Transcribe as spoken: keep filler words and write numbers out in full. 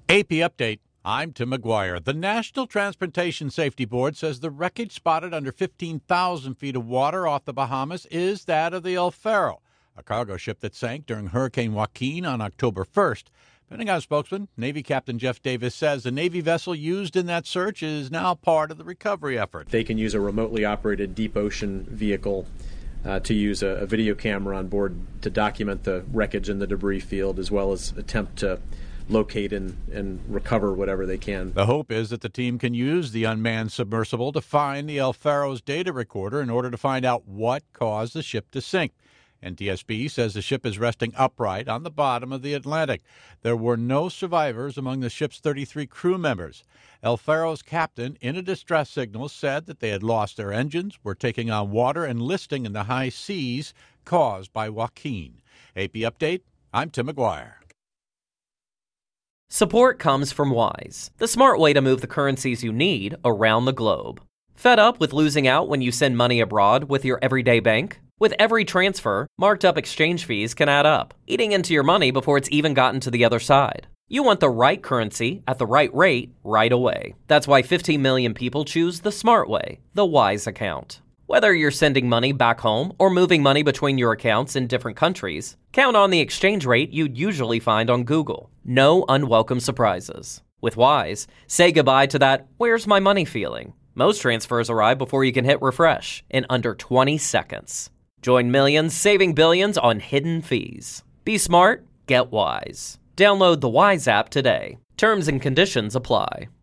A P Update. I'm Tim McGuire. The National Transportation Safety Board says the wreckage spotted under fifteen thousand feet of water off the Bahamas is that of the El Faro, a cargo ship that sank during Hurricane Joaquin on October first. Pentagon spokesman, Navy Captain Jeff Davis, says the Navy vessel used in that search is now part of the recovery effort. They can use a remotely operated deep ocean vehicle uh, to use a, a video camera on board to document the wreckage in the debris field, as well as attempt to locate and, and recover whatever they can. The hope is that the team can use the unmanned submersible to find the El Faro's data recorder in order to find out what caused the ship to sink. N T S B says the ship is resting upright on the bottom of the Atlantic. There were no survivors among the ship's thirty-three crew members. El Faro's captain, in a distress signal, said that they had lost their engines, were taking on water, and listing in the high seas caused by Joaquin. A P Update, I'm Tim McGuire. Support comes from Wise, the smart way to move the currencies you need around the globe. Fed up with losing out when you send money abroad with your everyday bank? With every transfer, marked up exchange fees can add up, eating into your money before it's even gotten to the other side. You want the right currency at the right rate right away. That's why fifteen million people choose the smart way, the Wise account. Whether you're sending money back home or moving money between your accounts in different countries, count on the exchange rate you'd usually find on Google. No unwelcome surprises. With Wise, say goodbye to that "where's my money" feeling. Most transfers arrive before you can hit refresh in under twenty seconds. Join millions saving billions on hidden fees. Be smart, get Wise. Download the Wise app today. Terms and conditions apply.